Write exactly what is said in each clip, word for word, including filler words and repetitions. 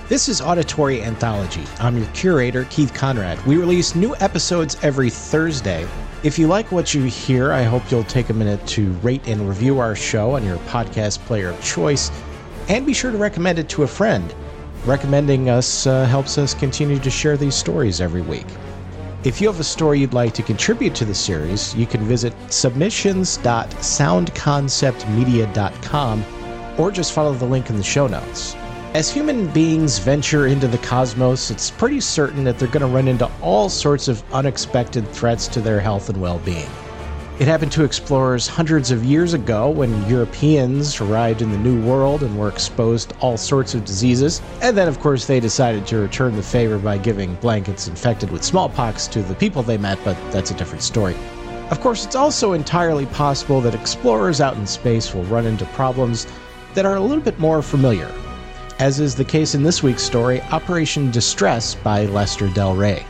This is Auditory Anthology. I'm your curator, Keith Conrad. We release new episodes every Thursday. If you like what you hear, I hope you'll take a minute to rate and review our show on your podcast player of choice, and be sure to recommend it to a friend. Recommending us uh, helps us continue to share these stories every week. If you have a story you'd like to contribute to the series, you can visit submissions dot sound concept media dot com or just follow the link in the show notes. As human beings venture into the cosmos, it's pretty certain that they're going to run into all sorts of unexpected threats to their health and well-being. It happened to explorers hundreds of years ago when Europeans arrived in the New World and were exposed to all sorts of diseases. And then, of course, they decided to return the favor by giving blankets infected with smallpox to the people they met, but that's a different story. Of course, it's also entirely possible that explorers out in space will run into problems that are a little bit more familiar, as is the case in this week's story, Operation Distress by Lester Del Rey.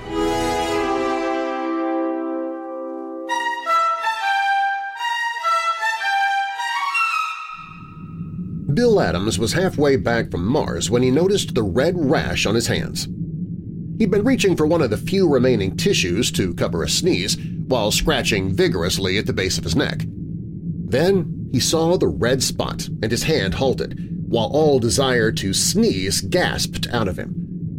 Bill Adams was halfway back from Mars when he noticed the red rash on his hands. He'd been reaching for one of the few remaining tissues to cover a sneeze while scratching vigorously at the base of his neck. Then he saw the red spot and his hand halted, while all desire to sneeze gasped out of him.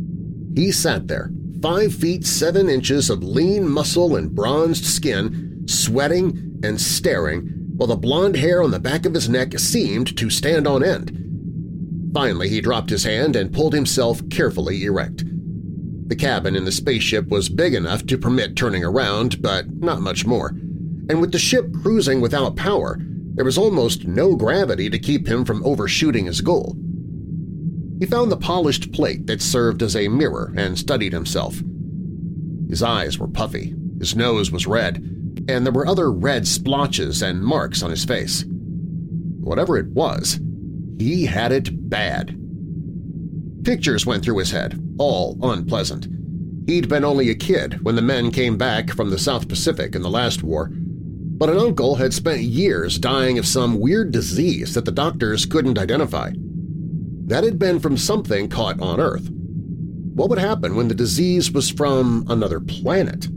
He sat there, five feet seven inches of lean muscle and bronzed skin, sweating and staring, while the blonde hair on the back of his neck seemed to stand on end. Finally, he dropped his hand and pulled himself carefully erect. The cabin in the spaceship was big enough to permit turning around, but not much more, and with the ship cruising without power, there was almost no gravity to keep him from overshooting his goal. He found the polished plate that served as a mirror and studied himself. His eyes were puffy, his nose was red, and there were other red splotches and marks on his face. Whatever it was, he had it bad. Pictures went through his head, all unpleasant. He'd been only a kid when the men came back from the South Pacific in the last war, but an uncle had spent years dying of some weird disease that the doctors couldn't identify. That had been from something caught on Earth. What would happen when the disease was from another planet?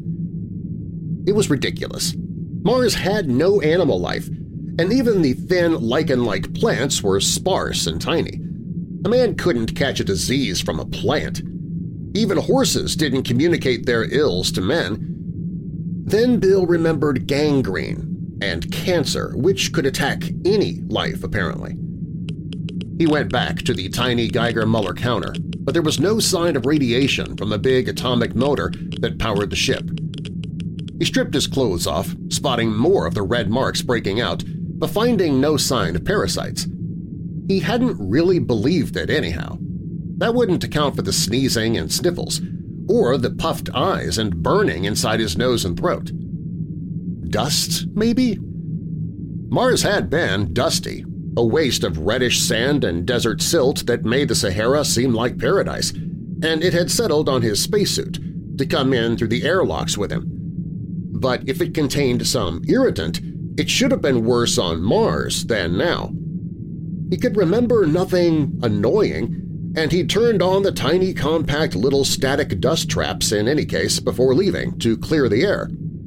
It was ridiculous. Mars had no animal life, and even the thin lichen-like plants were sparse and tiny. A man couldn't catch a disease from a plant. Even horses didn't communicate their ills to men. Then Bill remembered gangrene and cancer, which could attack any life, apparently. He went back to the tiny Geiger-Muller counter, but there was no sign of radiation from the big atomic motor that powered the ship. He stripped his clothes off, spotting more of the red marks breaking out, but finding no sign of parasites. He hadn't really believed it anyhow. That wouldn't account for the sneezing and sniffles, or the puffed eyes and burning inside his nose and throat. Dust, maybe? Mars had been dusty, a waste of reddish sand and desert silt that made the Sahara seem like paradise, and it had settled on his spacesuit to come in through the airlocks with him. But if it contained some irritant, it should have been worse on Mars than now. He could remember nothing annoying, and he turned on the tiny compact little static dust traps in any case before leaving to clear the air.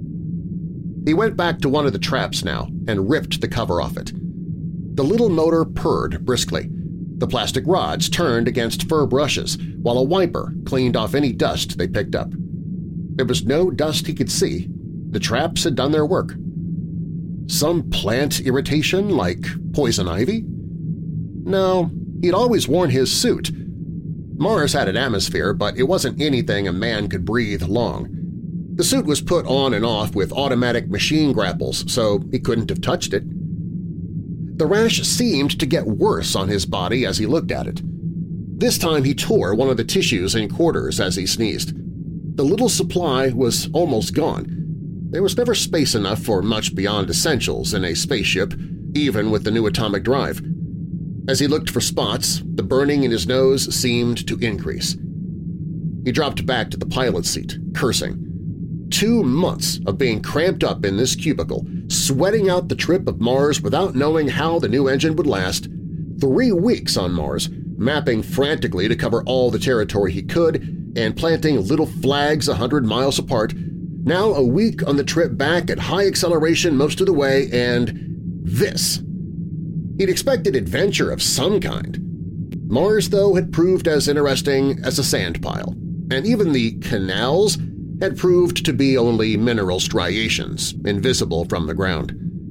He went back to one of the traps now and ripped the cover off it. The little motor purred briskly. The plastic rods turned against fur brushes, while a wiper cleaned off any dust they picked up. There was no dust he could see. The traps had done their work. Some plant irritation like poison ivy? No, he'd always worn his suit. Mars had an atmosphere, but it wasn't anything a man could breathe long. The suit was put on and off with automatic machine grapples, so he couldn't have touched it. The rash seemed to get worse on his body as he looked at it. This time he tore one of the tissues in quarters as he sneezed. The little supply was almost gone. There was never space enough for much beyond essentials in a spaceship, even with the new atomic drive. As he looked for spots, the burning in his nose seemed to increase. He dropped back to the pilot's seat, cursing. Two months of being cramped up in this cubicle, sweating out the trip of Mars without knowing how the new engine would last, three weeks on Mars, mapping frantically to cover all the territory he could and planting little flags a hundred miles apart, now a week on the trip back at high acceleration most of the way, and this. He'd expected adventure of some kind. Mars, though, had proved as interesting as a sand pile, and even the canals had proved to be only mineral striations, invisible from the ground.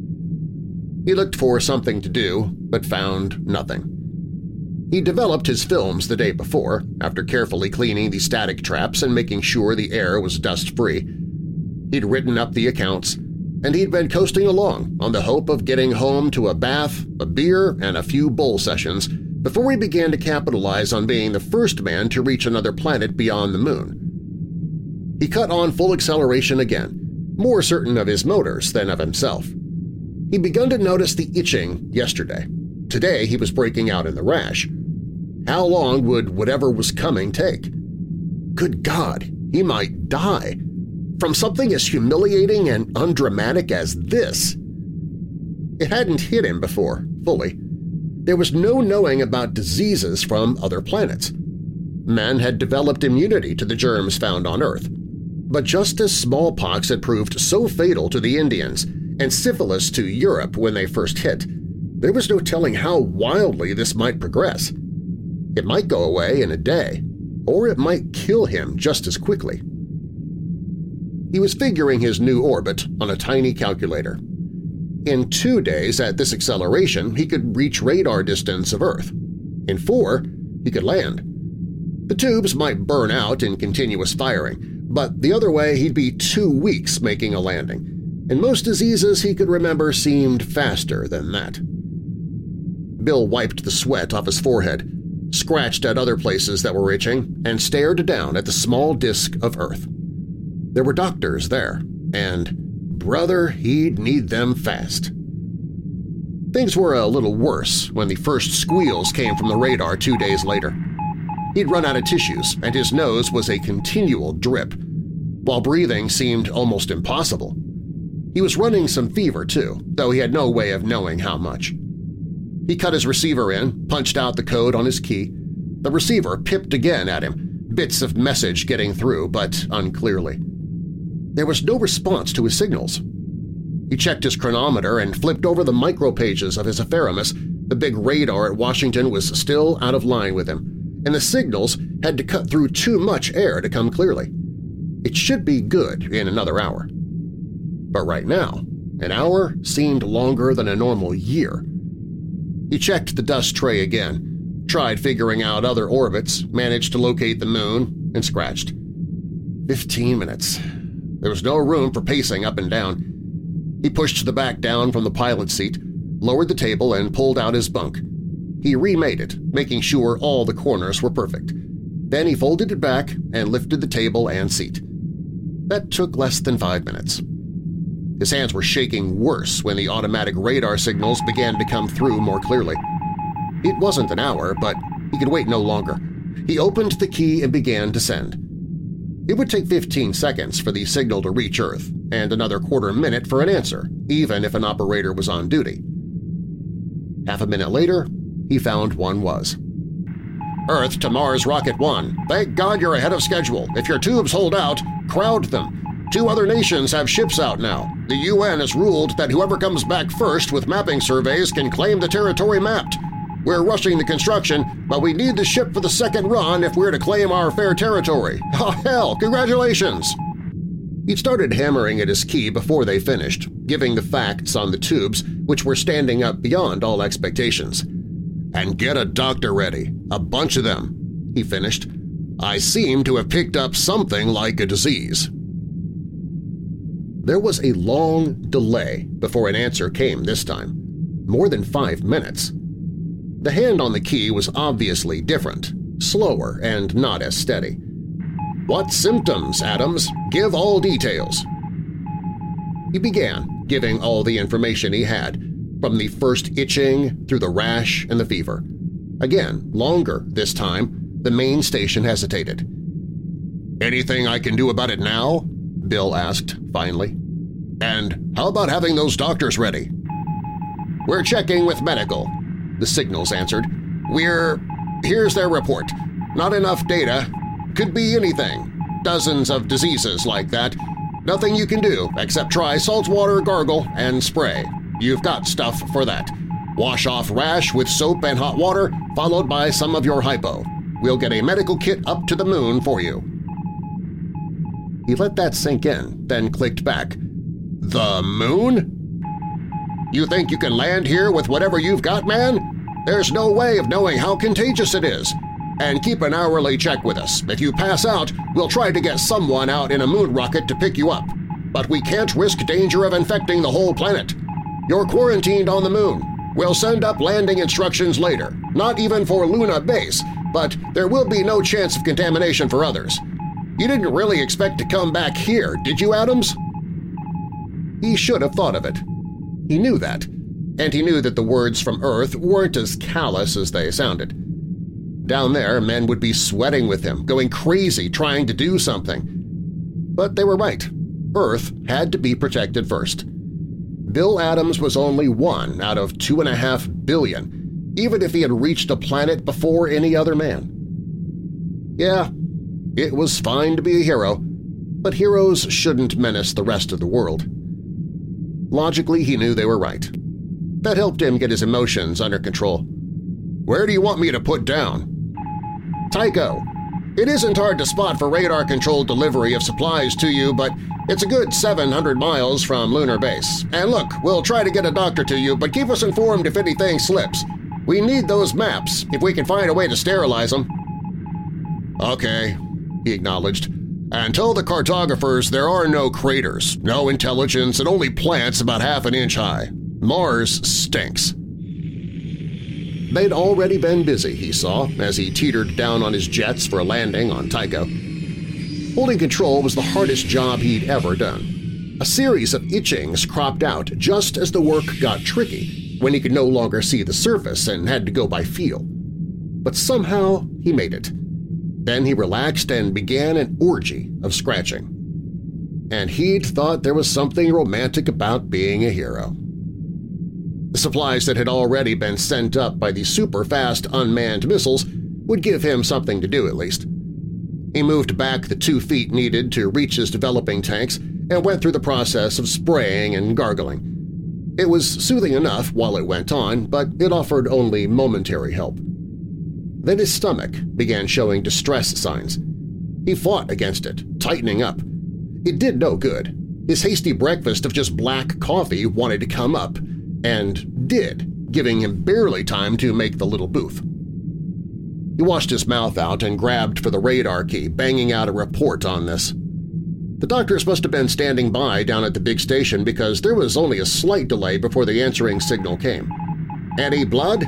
He looked for something to do, but found nothing. He developed his films the day before, after carefully cleaning the static traps and making sure the air was dust-free. He'd written up the accounts, and he'd been coasting along on the hope of getting home to a bath, a beer, and a few bowl sessions before he began to capitalize on being the first man to reach another planet beyond the Moon. He cut on full acceleration again, more certain of his motors than of himself. He'd begun to notice the itching yesterday. Today he was breaking out in the rash. How long would whatever was coming take? Good God, he might die from something as humiliating and undramatic as this. It hadn't hit him before, fully. There was no knowing about diseases from other planets. Men had developed immunity to the germs found on Earth. But just as smallpox had proved so fatal to the Indians and syphilis to Europe when they first hit, there was no telling how wildly this might progress. It might go away in a day, or it might kill him just as quickly. He was figuring his new orbit on a tiny calculator. In two days at this acceleration, he could reach radar distance of Earth. In four, he could land. The tubes might burn out in continuous firing, but the other way he'd be two weeks making a landing, and most diseases he could remember seemed faster than that. Bill wiped the sweat off his forehead, scratched at other places that were itching, and stared down at the small disk of Earth. There were doctors there, and, brother, he'd need them fast. Things were a little worse when the first squeals came from the radar two days later. He'd run out of tissues, and his nose was a continual drip, while breathing seemed almost impossible. He was running some fever, too, though he had no way of knowing how much. He cut his receiver in, punched out the code on his key. The receiver pipped again at him, bits of message getting through, but unclearly. There was no response to his signals. He checked his chronometer and flipped over the micropages of his Apherimus. The big radar at Washington was still out of line with him, and the signals had to cut through too much air to come clearly. It should be good in another hour. But right now, an hour seemed longer than a normal year. He checked the dust tray again, tried figuring out other orbits, managed to locate the Moon, and scratched. Fifteen minutes. There was no room for pacing up and down. He pushed the back down from the pilot's seat, lowered the table, and pulled out his bunk. He remade it, making sure all the corners were perfect. Then he folded it back and lifted the table and seat. That took less than five minutes. His hands were shaking worse when the automatic radar signals began to come through more clearly. It wasn't an hour, but he could wait no longer. He opened the key and began to send. It would take fifteen seconds for the signal to reach Earth, and another quarter minute for an answer, even if an operator was on duty. Half a minute later, he found one was. Earth to Mars Rocket one. Thank God you're ahead of schedule. If your tubes hold out, crowd them. Two other nations have ships out now. The U N has ruled that whoever comes back first with mapping surveys can claim the territory mapped. We're rushing the construction, but we need the ship for the second run if we're to claim our fair territory. Oh, hell! Congratulations! He'd started hammering at his key before they finished, giving the facts on the tubes, which were standing up beyond all expectations. And get a doctor ready, a bunch of them, he finished. I seem to have picked up something like a disease. There was a long delay before an answer came this time, more than five minutes. The hand on the key was obviously different, slower and not as steady. What symptoms, Adams? Give all details. He began, giving all the information he had, from the first itching through the rash and the fever. Again, longer this time, the main station hesitated. Anything I can do about it now? Bill asked, finally. And how about having those doctors ready? We're checking with medical, the signals answered. We're… Here's their report. Not enough data. Could be anything. Dozens of diseases like that. Nothing you can do except try saltwater gargle and spray. You've got stuff for that. Wash off rash with soap and hot water, followed by some of your hypo. We'll get a medical kit up to the moon for you." He let that sink in, then clicked back. "The moon? You think you can land here with whatever you've got, man? There's no way of knowing how contagious it is. And keep an hourly check with us. If you pass out, we'll try to get someone out in a moon rocket to pick you up. But we can't risk danger of infecting the whole planet. You're quarantined on the moon. We'll send up landing instructions later, not even for Luna Base, but there will be no chance of contamination for others. You didn't really expect to come back here, did you, Adams?" He should have thought of it. He knew that, and he knew that the words from Earth weren't as callous as they sounded. Down there, men would be sweating with him, going crazy trying to do something. But they were right. Earth had to be protected first. Bill Adams was only one out of two and a half billion, even if he had reached a planet before any other man. Yeah, it was fine to be a hero, but heroes shouldn't menace the rest of the world. Logically, he knew they were right. That helped him get his emotions under control. "Where do you want me to put down?" "Tycho. It isn't hard to spot for radar-controlled delivery of supplies to you, but it's a good seven hundred miles from Lunar Base. And look, we'll try to get a doctor to you, but keep us informed if anything slips. We need those maps if we can find a way to sterilize them." "Okay," he acknowledged. "And tell the cartographers there are no craters, no intelligence, and only plants about half an inch high. Mars stinks." They'd already been busy, he saw, as he teetered down on his jets for a landing on Tycho. Holding control was the hardest job he'd ever done. A series of itchings cropped out just as the work got tricky, when he could no longer see the surface and had to go by feel. But somehow he made it. Then he relaxed and began an orgy of scratching. And he'd thought there was something romantic about being a hero. The supplies that had already been sent up by the super-fast unmanned missiles would give him something to do at least. He moved back the two feet needed to reach his developing tanks and went through the process of spraying and gargling. It was soothing enough while it went on, but it offered only momentary help. Then his stomach began showing distress signs. He fought against it, tightening up. It did no good. His hasty breakfast of just black coffee wanted to come up, and did, giving him barely time to make the little booth. He washed his mouth out and grabbed for the radar key, banging out a report on this. The doctors must have been standing by down at the big station because there was only a slight delay before the answering signal came. "Any blood?"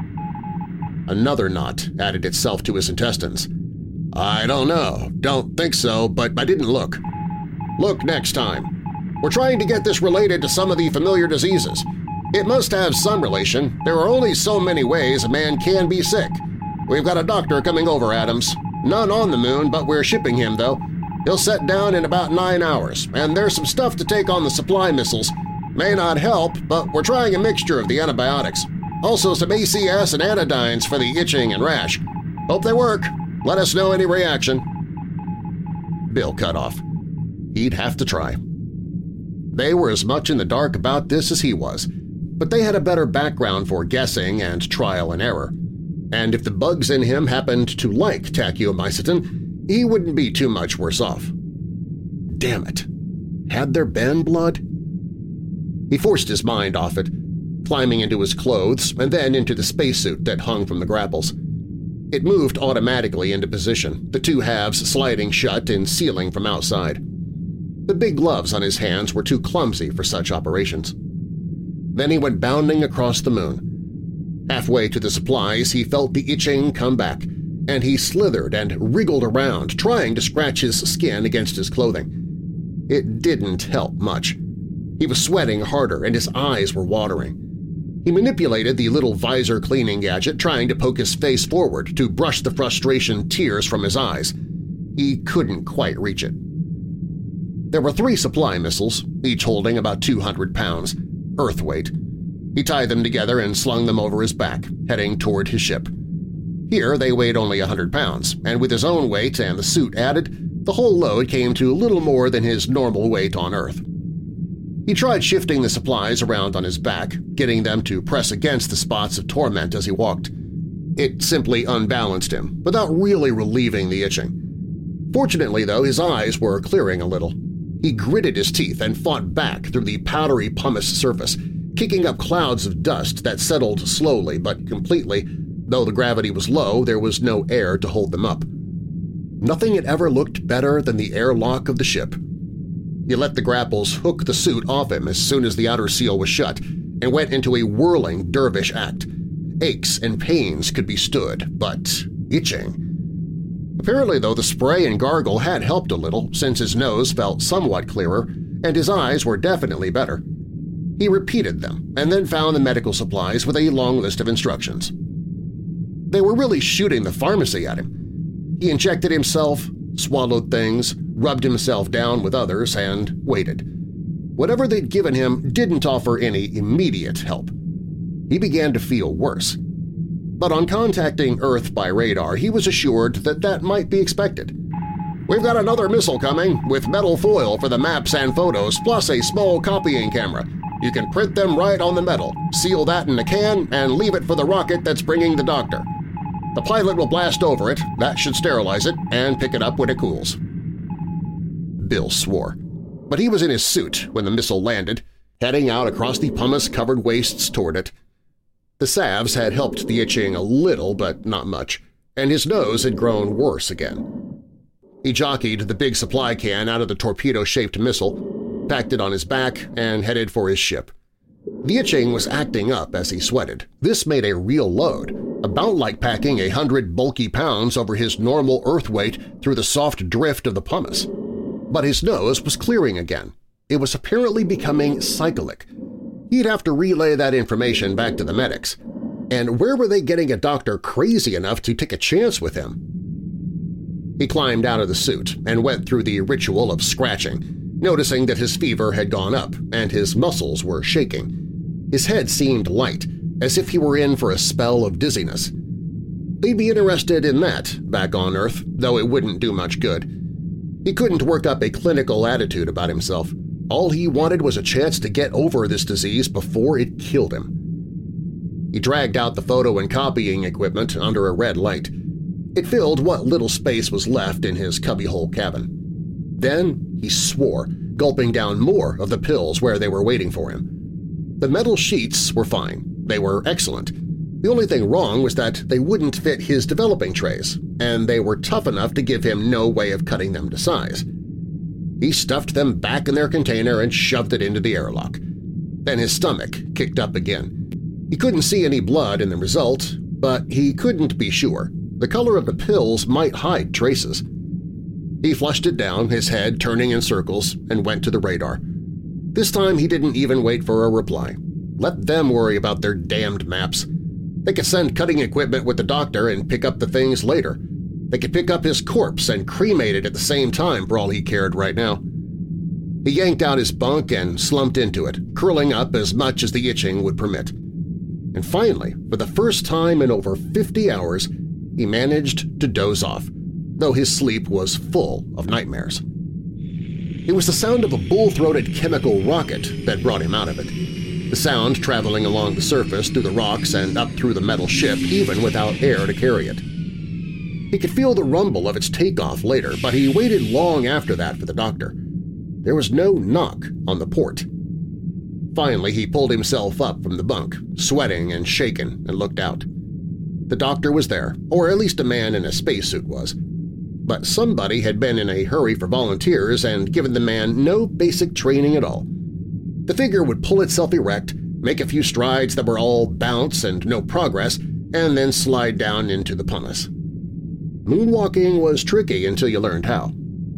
Another knot added itself to his intestines. "I don't know. Don't think so, but I didn't look." "Look next time. We're trying to get this related to some of the familiar diseases. It must have some relation. There are only so many ways a man can be sick. We've got a doctor coming over, Adams. None on the moon, but we're shipping him, though. He'll set down in about nine hours, and there's some stuff to take on the supply missiles. May not help, but we're trying a mixture of the antibiotics. Also some A C S and anodynes for the itching and rash. Hope they work. Let us know any reaction." Bill cut off. He'd have to try. They were as much in the dark about this as he was, but they had a better background for guessing and trial and error. And if the bugs in him happened to like tachyomycetin, he wouldn't be too much worse off. Damn it! Had there been blood? He forced his mind off it, climbing into his clothes and then into the spacesuit that hung from the grapples. It moved automatically into position, the two halves sliding shut and sealing from outside. The big gloves on his hands were too clumsy for such operations. Then he went bounding across the moon. Halfway to the supplies, he felt the itching come back, and he slithered and wriggled around, trying to scratch his skin against his clothing. It didn't help much. He was sweating harder and his eyes were watering. He manipulated the little visor cleaning gadget, trying to poke his face forward to brush the frustration tears from his eyes. He couldn't quite reach it. There were three supply missiles, each holding about two hundred pounds, Earth weight. He tied them together and slung them over his back, heading toward his ship. Here they weighed only one hundred pounds, and with his own weight and the suit added, the whole load came to little more than his normal weight on Earth. He tried shifting the supplies around on his back, getting them to press against the spots of torment as he walked. It simply unbalanced him, without really relieving the itching. Fortunately, though, his eyes were clearing a little. He gritted his teeth and fought back through the powdery pumice surface, kicking up clouds of dust that settled slowly but completely. Though the gravity was low, there was no air to hold them up. Nothing had ever looked better than the airlock of the ship. He let the grapples hook the suit off him as soon as the outer seal was shut and went into a whirling dervish act. Aches and pains could be stood, but itching. Apparently, though, the spray and gargle had helped a little since his nose felt somewhat clearer and his eyes were definitely better. He repeated them and then found the medical supplies with a long list of instructions. They were really shooting the pharmacy at him. He injected himself, swallowed things, rubbed himself down with others, and waited. Whatever they'd given him didn't offer any immediate help. He began to feel worse. But on contacting Earth by radar, he was assured that that might be expected. "We've got another missile coming, with metal foil for the maps and photos, plus a small copying camera. You can print them right on the metal, seal that in a can, and leave it for the rocket that's bringing the doctor. The pilot will blast over it, that should sterilize it, and pick it up when it cools." Bill swore. But he was in his suit when the missile landed, heading out across the pumice-covered wastes toward it. The salves had helped the itching a little, but not much, and his nose had grown worse again. He jockeyed the big supply can out of the torpedo-shaped missile, packed it on his back, and headed for his ship. The itching was acting up as he sweated. This made a real load, about like packing a hundred bulky pounds over his normal Earth weight through the soft drift of the pumice. But his nose was clearing again. It was apparently becoming cyclic. He'd have to relay that information back to the medics. And where were they getting a doctor crazy enough to take a chance with him? He climbed out of the suit and went through the ritual of scratching, noticing that his fever had gone up and his muscles were shaking. His head seemed light, as if he were in for a spell of dizziness. They'd be interested in that back on Earth, though it wouldn't do much good. He couldn't work up a clinical attitude about himself. All he wanted was a chance to get over this disease before it killed him. He dragged out the photo and copying equipment under a red light. It filled what little space was left in his cubbyhole cabin. Then he swore, gulping down more of the pills where they were waiting for him. The metal sheets were fine. They were excellent. The only thing wrong was that they wouldn't fit his developing trays, and they were tough enough to give him no way of cutting them to size. He stuffed them back in their container and shoved it into the airlock. Then his stomach kicked up again. He couldn't see any blood in the result, but he couldn't be sure. The color of the pills might hide traces. He flushed it down, his head turning in circles, and went to the radar. This time he didn't even wait for a reply. Let them worry about their damned maps. They could send cutting equipment with the doctor and pick up the things later. They could pick up his corpse and cremate it at the same time for all he cared right now. He yanked out his bunk and slumped into it, curling up as much as the itching would permit. And finally, for the first time in over fifty hours, he managed to doze off, though his sleep was full of nightmares. It was the sound of a bull-throated chemical rocket that brought him out of it, the sound traveling along the surface through the rocks and up through the metal ship even without air to carry it. He could feel the rumble of its takeoff later, but he waited long after that for the doctor. There was no knock on the port. Finally, he pulled himself up from the bunk, sweating and shaken, and looked out. The doctor was there, or at least a man in a spacesuit was. But somebody had been in a hurry for volunteers and given the man no basic training at all. The figure would pull itself erect, make a few strides that were all bounce and no progress, and then slide down into the pumice. Moonwalking was tricky until you learned how.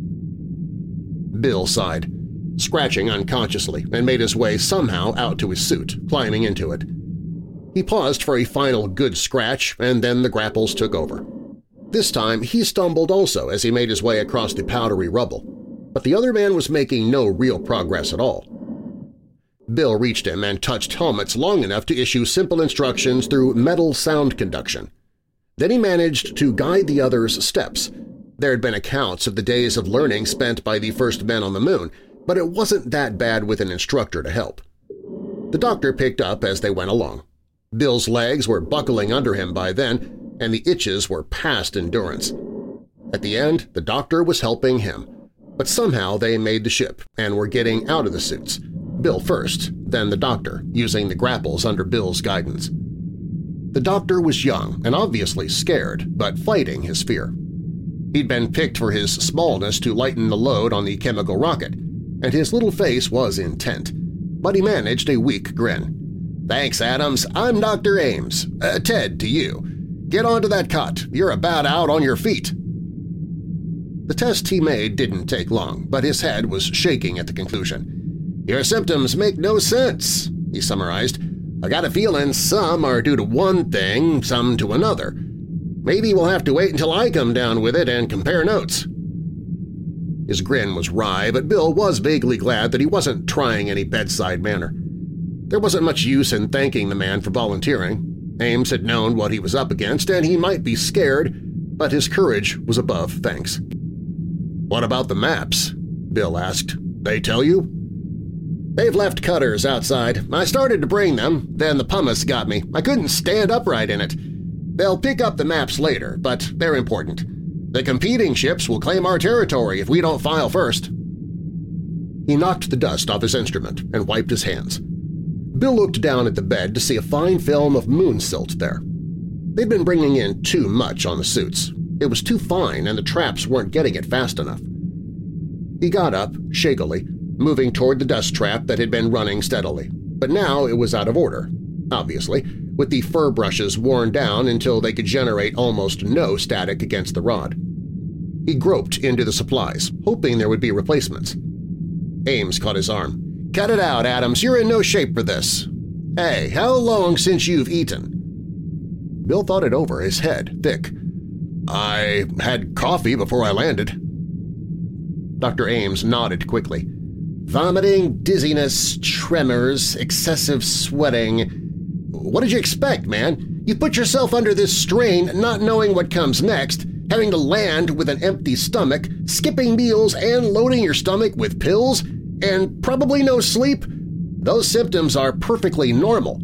Bill sighed, scratching unconsciously, and made his way somehow out to his suit, climbing into it. He paused for a final good scratch, and then the grapples took over. This time he stumbled also as he made his way across the powdery rubble, but the other man was making no real progress at all. Bill reached him and touched helmets long enough to issue simple instructions through metal sound conduction. Then he managed to guide the others' steps. There had been accounts of the days of learning spent by the first men on the moon, but it wasn't that bad with an instructor to help. The doctor picked up as they went along. Bill's legs were buckling under him by then, and the itches were past endurance. At the end, the doctor was helping him, but somehow they made the ship and were getting out of the suits. Bill first, then the doctor, using the grapples under Bill's guidance. The doctor was young and obviously scared, but fighting his fear. He'd been picked for his smallness to lighten the load on the chemical rocket, and his little face was intent, but he managed a weak grin. "Thanks, Adams. I'm Doctor Ames. Uh, Ted, to you. Get onto that cot. You're about out on your feet." The test he made didn't take long, but his head was shaking at the conclusion. "Your symptoms make no sense," he summarized. "I got a feeling some are due to one thing, some to another. Maybe we'll have to wait until I come down with it and compare notes." His grin was wry, but Bill was vaguely glad that he wasn't trying any bedside manner. There wasn't much use in thanking the man for volunteering. Ames had known what he was up against, and he might be scared, but his courage was above thanks. "What about the maps?" Bill asked. "They tell you?" "They've left cutters outside. I started to bring them, then the pumice got me. I couldn't stand upright in it. They'll pick up the maps later, but they're important. The competing ships will claim our territory if we don't file first." He knocked the dust off his instrument and wiped his hands. Bill looked down at the bed to see a fine film of moon silt there. They'd been bringing in too much on the suits. It was too fine and the traps weren't getting it fast enough. He got up, shakily, moving toward the dust trap that had been running steadily, but now it was out of order, obviously, with the fur brushes worn down until they could generate almost no static against the rod. He groped into the supplies, hoping there would be replacements. Ames caught his arm. "Cut it out, Adams. You're in no shape for this. Hey, how long since you've eaten?" Bill thought it over, his head thick. "I had coffee before I landed." Doctor Ames nodded quickly. "Vomiting, dizziness, tremors, excessive sweating. What did you expect, man? You put yourself under this strain not knowing what comes next, having to land with an empty stomach, skipping meals and loading your stomach with pills, and probably no sleep? Those symptoms are perfectly normal."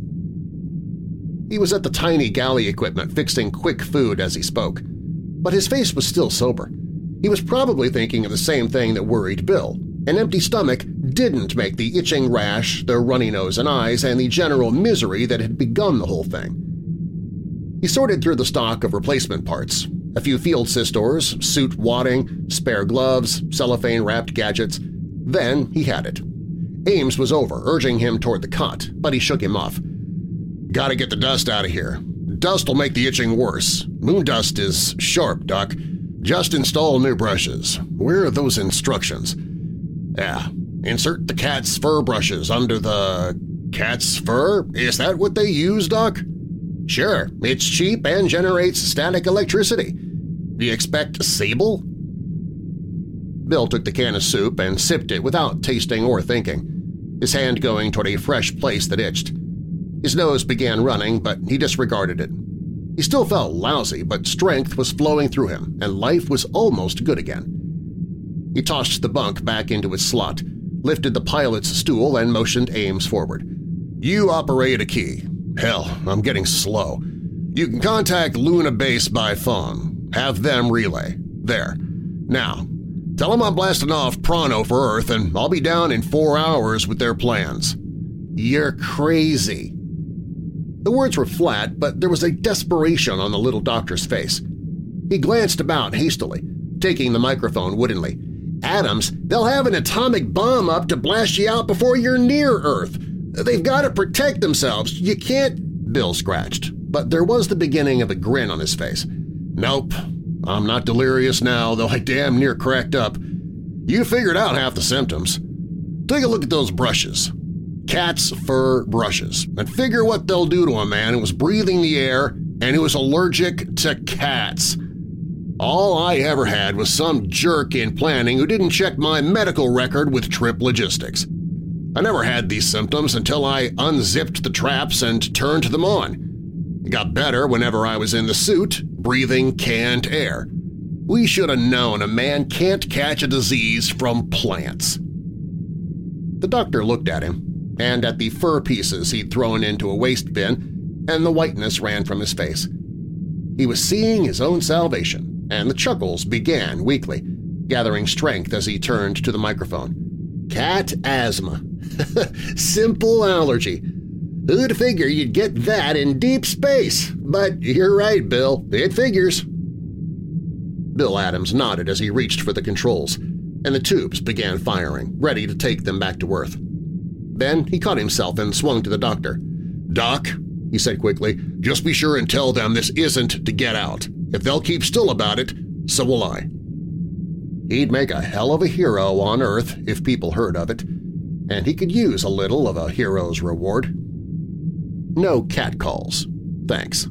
He was at the tiny galley equipment fixing quick food as he spoke, but his face was still sober. He was probably thinking of the same thing that worried Bill. An empty stomach didn't make the itching rash, the runny nose and eyes, and the general misery that had begun the whole thing. He sorted through the stock of replacement parts, a few field sistors, suit wadding, spare gloves, cellophane-wrapped gadgets. Then he had it. Ames was over, urging him toward the cot, but he shook him off. "Gotta get the dust out of here. Dust will make the itching worse. Moon dust is sharp, Doc. Just install new brushes. Where are those instructions? Yeah, insert the cat's fur brushes under the… cat's fur? Is that what they use, Doc? Sure, it's cheap and generates static electricity. Do you expect sable?" Bill took the can of soup and sipped it without tasting or thinking, his hand going toward a fresh place that itched. His nose began running, but he disregarded it. He still felt lousy, but strength was flowing through him, and life was almost good again. He tossed the bunk back into its slot, lifted the pilot's stool, and motioned Ames forward. "You operate a key. Hell, I'm getting slow. You can contact Luna Base by phone. Have them relay. There. Now, tell them I'm blasting off Prano for Earth, and I'll be down in four hours with their plans." "You're crazy." The words were flat, but there was a desperation on the little doctor's face. He glanced about hastily, taking the microphone woodenly. "Adams, they'll have an atomic bomb up to blast you out before you're near Earth. They've got to protect themselves. You can't—" Bill scratched, but there was the beginning of a grin on his face. "Nope, I'm not delirious now, though I damn near cracked up. You figured out half the symptoms. Take a look at those brushes. Cat's fur brushes, and figure what they'll do to a man who was breathing the air and who was allergic to cats. All I ever had was some jerk in planning who didn't check my medical record with Trip Logistics. I never had these symptoms until I unzipped the traps and turned them on. It got better whenever I was in the suit, breathing canned air. We should have known a man can't catch a disease from plants." The doctor looked at him, and at the fur pieces he'd thrown into a waste bin, and the whiteness ran from his face. He was seeing his own salvation, and the chuckles began weakly, gathering strength as he turned to the microphone. "Cat asthma. Simple allergy. Who'd figure you'd get that in deep space? But you're right, Bill. It figures." Bill Adams nodded as he reached for the controls, and the tubes began firing, ready to take them back to Earth. Then he caught himself and swung to the doctor. "Doc," he said quickly, "just be sure and tell them this isn't to get out. If they'll keep still about it, so will I." He'd make a hell of a hero on Earth if people heard of it, and he could use a little of a hero's reward. No cat calls, thanks.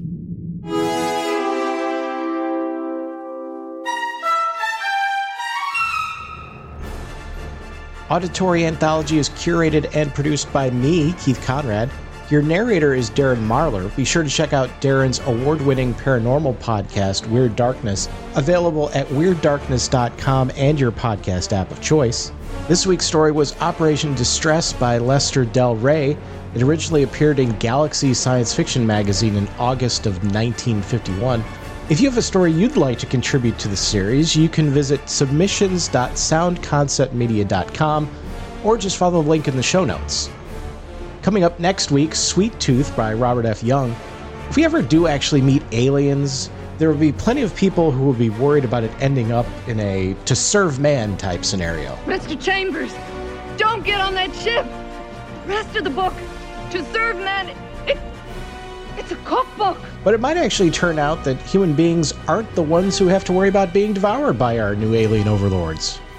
Auditory Anthology is curated and produced by me, Keith Conrad. Your narrator is Darren Marlar. Be sure to check out Darren's award-winning paranormal podcast, Weird Darkness, available at weird darkness dot com and your podcast app of choice. This week's story was Operation Distress by Lester Del Rey. It originally appeared in Galaxy Science Fiction magazine in August of nineteen fifty-one. If you have a story you'd like to contribute to the series, you can visit submissions dot sound concept media dot com or just follow the link in the show notes. Coming up next week, Sweet Tooth by Robert F. Young. If we ever do actually meet aliens, there will be plenty of people who will be worried about it ending up in a to serve man type scenario. Mister Chambers, don't get on that ship! Rest of the book, To Serve Man, it, it's a cookbook! But it might actually turn out that human beings aren't the ones who have to worry about being devoured by our new alien overlords.